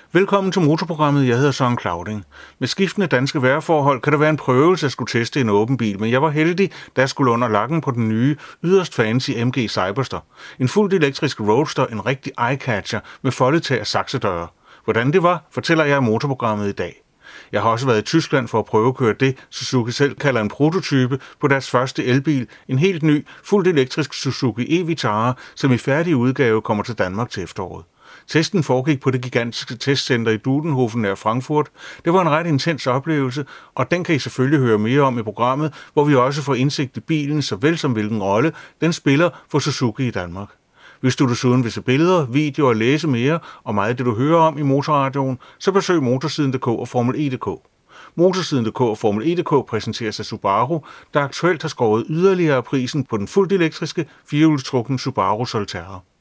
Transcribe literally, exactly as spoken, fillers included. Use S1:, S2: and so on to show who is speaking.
S1: Velkommen til motorprogrammet. Jeg hedder Søren Clauding. Med skiftende danske vejrforhold kan det være en prøvelse at skulle teste en åben bil, men jeg var heldig, da jeg skulle under lakken på den nye, yderst fancy M G Cyberster. En fuldt elektrisk roadster, en rigtig eye-catcher med foldetag og saksedøre. Hvordan det var, fortæller jeg i motorprogrammet i dag. Jeg har også været i Tyskland for at prøve at køre det, Suzuki selv kalder en prototype på deres første elbil, en helt ny, fuldt elektrisk Suzuki e-Vitara, som i færdig udgave kommer til Danmark til efteråret. Testen foregik på det gigantiske testcenter i Dudenhofen nær Frankfurt. Det var en ret intens oplevelse, og den kan I selvfølgelig høre mere om i programmet, hvor vi også får indsigt i bilen, såvel som hvilken rolle den spiller for Suzuki i Danmark. Hvis du desuden vil se billeder, videoer og læse mere og meget af det, du hører om i Motorradioen, så besøg motorsiden punktum d k og Formel E punktum d k. Motorsiden punktum d k og Formel E punktum d k præsenteres af Subaru, der aktuelt har skåret yderligere prisen på den fuldt elektriske firehjulstrukne Subaru Solterra.